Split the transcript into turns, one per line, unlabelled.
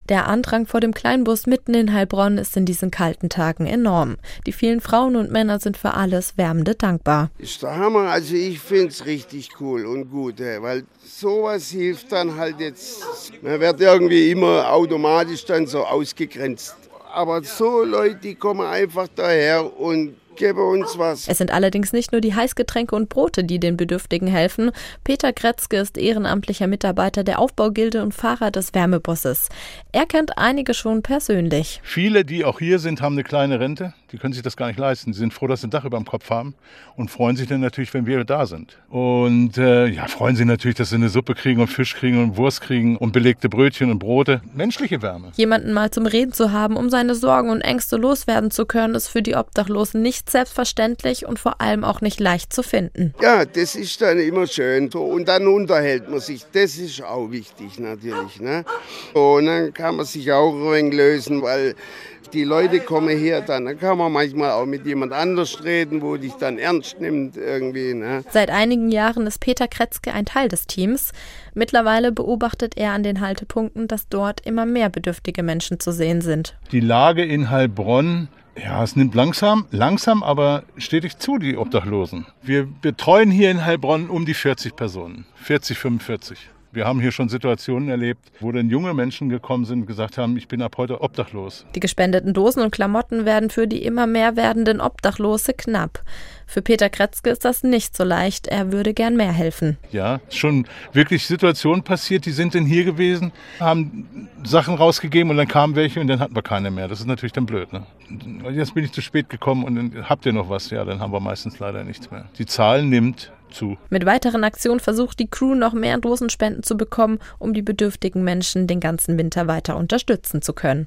Der Andrang vor dem Kleinbus mitten in Heilbronn ist in diesen kalten Tagen enorm. Die vielen Frauen und Männer sind für alles Wärmende dankbar.
Ist der Hammer, also ich finde es richtig cool und gut, weil sowas hilft dann halt jetzt. Man wird irgendwie immer automatisch dann so ausgegrenzt. Aber so Leute, die kommen einfach daher und geben uns was.
Es sind allerdings nicht nur die Heißgetränke und Brote, die den Bedürftigen helfen. Peter Kretzke ist ehrenamtlicher Mitarbeiter der Aufbaugilde und Fahrer des Wärmebusses. Er kennt einige schon persönlich.
Viele, die auch hier sind, haben eine kleine Rente. Die können sich das gar nicht leisten. Die sind froh, dass sie ein Dach über dem Kopf haben und freuen sich dann natürlich, wenn wir da sind. Und freuen sich natürlich, dass sie eine Suppe kriegen und Fisch kriegen und Wurst kriegen und belegte Brötchen und Brote. Menschliche Wärme.
Jemanden mal zum Reden zu haben, um seine Sorgen und Ängste loswerden zu können, ist für die Obdachlosen nicht selbstverständlich und vor allem auch nicht leicht zu finden.
Ja, das ist dann immer schön. Und dann unterhält man sich. Das ist auch wichtig natürlich. Ne? Und dann kann man sich auch ein wenig lösen, weil die Leute kommen her dann kann man manchmal auch mit jemand anders reden, wo dich dann ernst nimmt irgendwie. Ne?
Seit einigen Jahren ist Peter Kretzke ein Teil des Teams. Mittlerweile beobachtet er an den Haltepunkten, dass dort immer mehr bedürftige Menschen zu sehen sind.
Die Lage in Heilbronn, ja, es nimmt langsam, aber stetig zu, die Obdachlosen. Wir betreuen hier in Heilbronn um die 40 Personen, 40, 45. Wir haben hier schon Situationen erlebt, wo dann junge Menschen gekommen sind und gesagt haben, ich bin ab heute obdachlos.
Die gespendeten Dosen und Klamotten werden für die immer mehr werdenden Obdachlose knapp. Für Peter Kretzke ist das nicht so leicht. Er würde gern mehr helfen.
Ja, schon wirklich Situationen passiert, die sind dann hier gewesen, haben Sachen rausgegeben und dann kamen welche und dann hatten wir keine mehr. Das ist natürlich dann blöd. Ne? Jetzt bin ich zu spät gekommen und dann habt ihr noch was? Ja, dann haben wir meistens leider nichts mehr. Die Zahl nimmt zu.
Mit weiteren Aktionen versucht die Crew noch mehr Dosenspenden zu bekommen, um die bedürftigen Menschen den ganzen Winter weiter unterstützen zu können.